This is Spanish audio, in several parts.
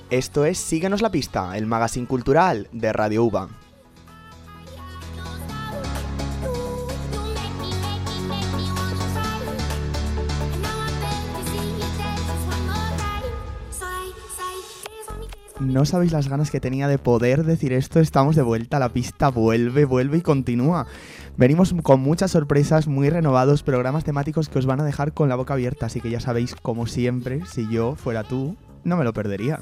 Esto es Síguenos la pista, el magazine cultural de Radio UBA. No sabéis las ganas que tenía de poder decir esto. Estamos de vuelta, la pista vuelve y continúa. Venimos con muchas sorpresas, muy renovados, programas temáticos que os van a dejar con la boca abierta. Así que ya sabéis, como siempre, si yo fuera tú, no me lo perdería.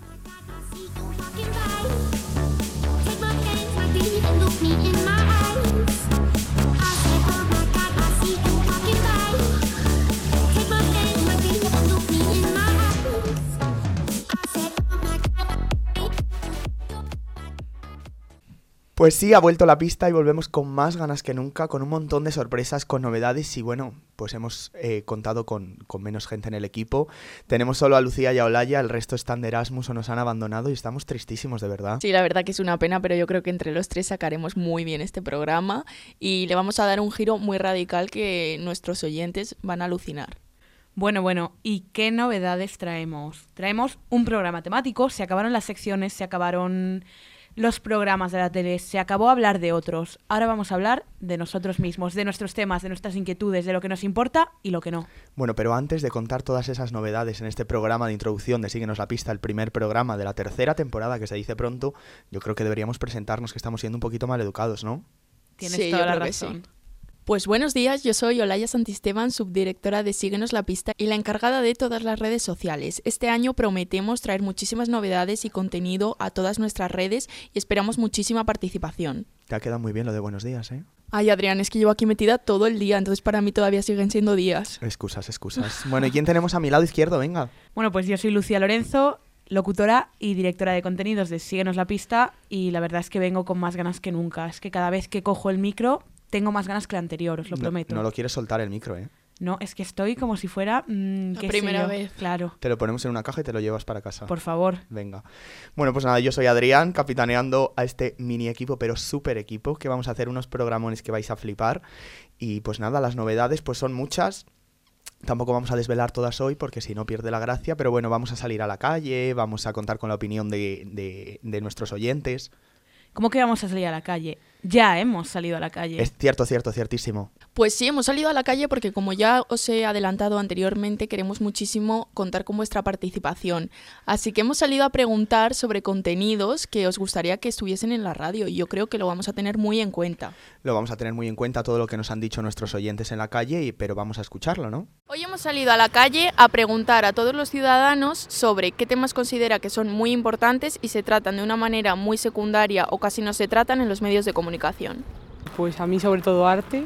Pues sí, ha vuelto la pista y volvemos con más ganas que nunca, con un montón de sorpresas, con novedades y bueno, pues hemos contado con menos gente en el equipo. Tenemos solo a Lucía y a Olaya, el resto están de Erasmus o nos han abandonado y estamos tristísimos, de verdad. Sí, la verdad que es una pena, pero yo creo que entre los tres sacaremos muy bien este programa y le vamos a dar un giro muy radical que nuestros oyentes van a alucinar. Bueno, ¿y qué novedades traemos? Traemos un programa temático, se acabaron las secciones, se acabaron los programas de la tele, se acabó hablar de otros. Ahora vamos a hablar de nosotros mismos, de nuestros temas, de nuestras inquietudes, de lo que nos importa y lo que no. Bueno, pero antes de contar todas esas novedades en este programa de introducción de Síguenos la pista, el primer programa de la tercera temporada que se dice pronto, yo creo que deberíamos presentarnos, que estamos siendo un poquito mal educados, ¿no? Tienes toda la razón. Pues buenos días, yo soy Olaya Santisteban, subdirectora de Síguenos la pista y la encargada de todas las redes sociales. Este año prometemos traer muchísimas novedades y contenido a todas nuestras redes y esperamos muchísima participación. Te ha quedado muy bien lo de buenos días, ¿eh? Ay, Adrián, es que llevo aquí metida todo el día, entonces para mí todavía siguen siendo días. Excusas. Bueno, ¿y quién tenemos a mi lado izquierdo? Venga. Bueno, pues yo soy Lucía Lorenzo, locutora y directora de contenidos de Síguenos la pista y la verdad es que vengo con más ganas que nunca. Es que cada vez que cojo el micro tengo más ganas que el anterior, os lo prometo. No lo quieres soltar el micro, ¿eh? No, es que estoy como si fuera... la primera vez. Claro. Te lo ponemos en una caja y te lo llevas para casa. Por favor. Venga. Bueno, pues nada, yo soy Adrián, capitaneando a este mini equipo, pero súper equipo, que vamos a hacer unos programones que vais a flipar. Y pues nada, las novedades pues son muchas. Tampoco vamos a desvelar todas hoy porque si no pierde la gracia, pero bueno, vamos a salir a la calle, vamos a contar con la opinión de nuestros oyentes. ¿Cómo que vamos a salir a la calle? Ya hemos salido a la calle. Es ciertísimo. Pues sí, hemos salido a la calle porque como ya os he adelantado anteriormente, queremos muchísimo contar con vuestra participación. Así que hemos salido a preguntar sobre contenidos que os gustaría que estuviesen en la radio y yo creo que lo vamos a tener muy en cuenta. Lo vamos a tener muy en cuenta todo lo que nos han dicho nuestros oyentes en la calle, pero vamos a escucharlo, ¿no? Hoy hemos salido a la calle a preguntar a todos los ciudadanos sobre qué temas considera que son muy importantes y se tratan de una manera muy secundaria o casi no se tratan en los medios de comunicación. Pues a mí sobre todo arte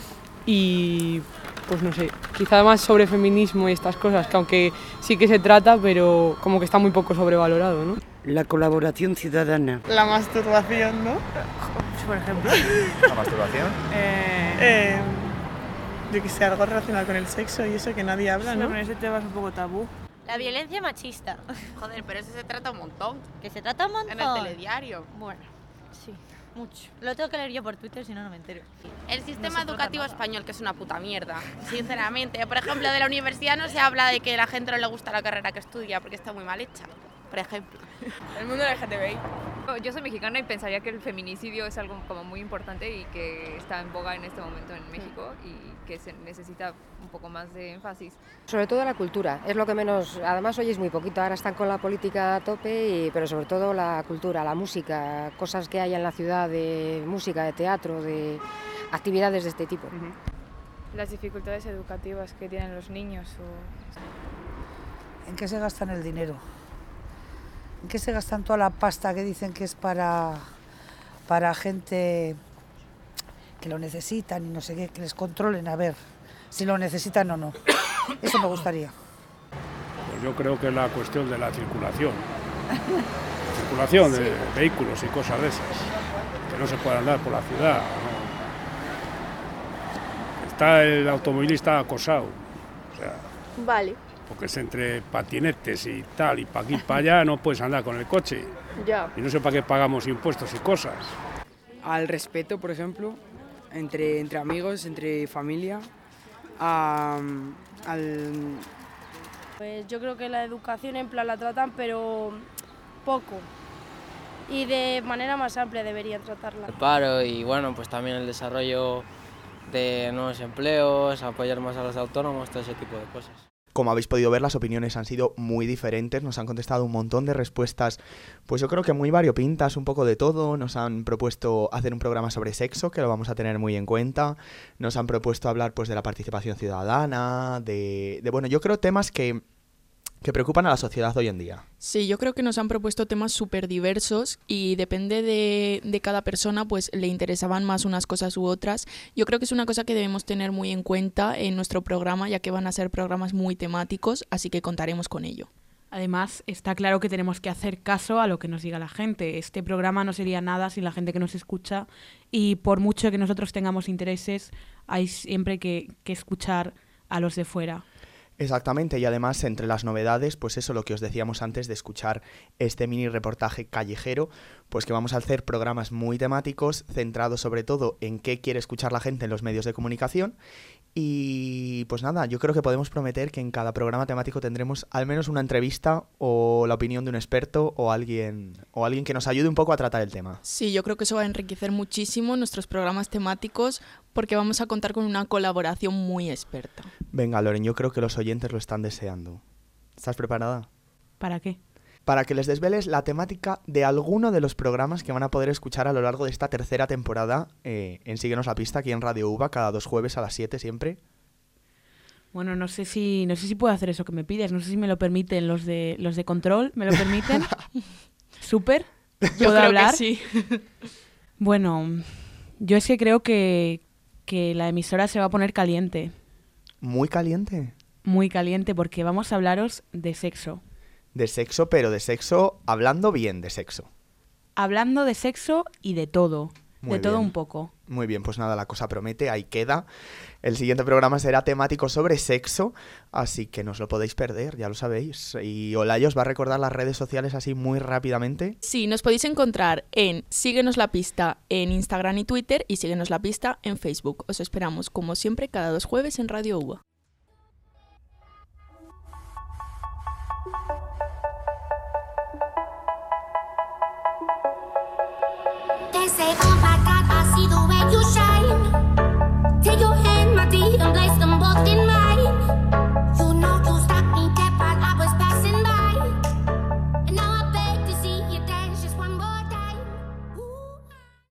y pues no sé, quizá más sobre feminismo y estas cosas, que aunque sí que se trata, pero como que está muy poco sobrevalorado, ¿no? La colaboración ciudadana. La masturbación, ¿no? Por ejemplo. ¿La masturbación? Yo que sé, algo relacionado con el sexo y eso que nadie habla, ¿no? Pero ese tema es un poco tabú. La violencia machista. Joder, pero eso se trata un montón. ¿Que se trata un montón? En el telediario. Bueno, sí, mucho. Lo tengo que leer yo por Twitter, si no, no me entero. El sistema No se educativo trata nada. español, que es una puta mierda, sinceramente. Por ejemplo, de la universidad no se habla de que a la gente no le gusta la carrera que estudia porque está muy mal hecha, por ejemplo. El mundo LGTBI. Yo soy mexicana y pensaría que el feminicidio es algo como muy importante y que está en boga en este momento en México y que se necesita un poco más de énfasis. Sobre todo la cultura, es lo que menos, además hoy es muy poquito, ahora están con la política a tope, pero sobre todo la cultura, la música, cosas que hay en la ciudad de música, de teatro, de actividades de este tipo. Las dificultades educativas que tienen los niños. ¿En qué se gastan el dinero? ¿En qué se gastan toda la pasta que dicen que es para gente que lo necesitan y no sé qué, que les controlen a ver si lo necesitan o no? Eso me gustaría. Pues yo creo que es la cuestión de la circulación. Circulación de vehículos y cosas de esas. Que no se puede andar por la ciudad, ¿no? Está el automovilista acosado. O sea, vale. Porque es entre patinetes y tal, y para aquí y para allá no puedes andar con el coche. Ya. Y no sé para qué pagamos impuestos y cosas. Al respeto, por ejemplo, entre amigos, entre familia, Pues yo creo que la educación en plan la tratan, pero poco y de manera más amplia deberían tratarla. El paro y bueno, pues también el desarrollo de nuevos empleos, apoyar más a los autónomos, todo ese tipo de cosas. Como habéis podido ver, las opiniones han sido muy diferentes, nos han contestado un montón de respuestas, pues yo creo que muy variopintas, un poco de todo. Nos han propuesto hacer un programa sobre sexo, que lo vamos a tener muy en cuenta. Nos han propuesto hablar pues de la participación ciudadana, bueno, yo creo temas que preocupan a la sociedad hoy en día. Sí, yo creo que nos han propuesto temas súper diversos y depende de cada persona, pues le interesaban más unas cosas u otras. Yo creo que es una cosa que debemos tener muy en cuenta en nuestro programa, ya que van a ser programas muy temáticos, así que contaremos con ello. Además, está claro que tenemos que hacer caso a lo que nos diga la gente. Este programa no sería nada sin la gente que nos escucha y por mucho que nosotros tengamos intereses, hay siempre que escuchar a los de fuera. Exactamente, y además entre las novedades, pues eso, lo que os decíamos antes de escuchar este mini reportaje callejero, pues que vamos a hacer programas muy temáticos, centrados sobre todo en qué quiere escuchar la gente en los medios de comunicación. Y pues nada, yo creo que podemos prometer que en cada programa temático tendremos al menos una entrevista o la opinión de un experto o alguien que nos ayude un poco a tratar el tema. Sí, yo creo que eso va a enriquecer muchísimo nuestros programas temáticos porque vamos a contar con una colaboración muy experta. Venga, Loren, yo creo que los oyentes lo están deseando. ¿Estás preparada? ¿Para qué? Para que les desveles la temática de alguno de los programas que van a poder escuchar a lo largo de esta tercera temporada en Síguenos la Pista, aquí en Radio UBA, cada 2 jueves a las 7 siempre. Bueno, no sé si puedo hacer eso que me pides, no sé si me lo permiten los de control, ¿me lo permiten? ¿Súper? Yo creo hablar? que sí. Bueno, yo es que creo que la emisora se va a poner caliente. ¿Muy caliente? Muy caliente porque vamos a hablaros de sexo. De sexo, pero de sexo hablando bien de sexo. Hablando de sexo y de todo. Muy de todo bien. un poco. Muy bien, pues nada, la cosa promete, ahí queda. El siguiente programa será temático sobre sexo, así que no os lo podéis perder, ya lo sabéis. Y Olaya os va a recordar las redes sociales así muy rápidamente. Sí, nos podéis encontrar en Síguenos la Pista en Instagram y Twitter y Síguenos la Pista en Facebook. Os esperamos, como siempre, cada 2 jueves en Radio UBA. They say, oh,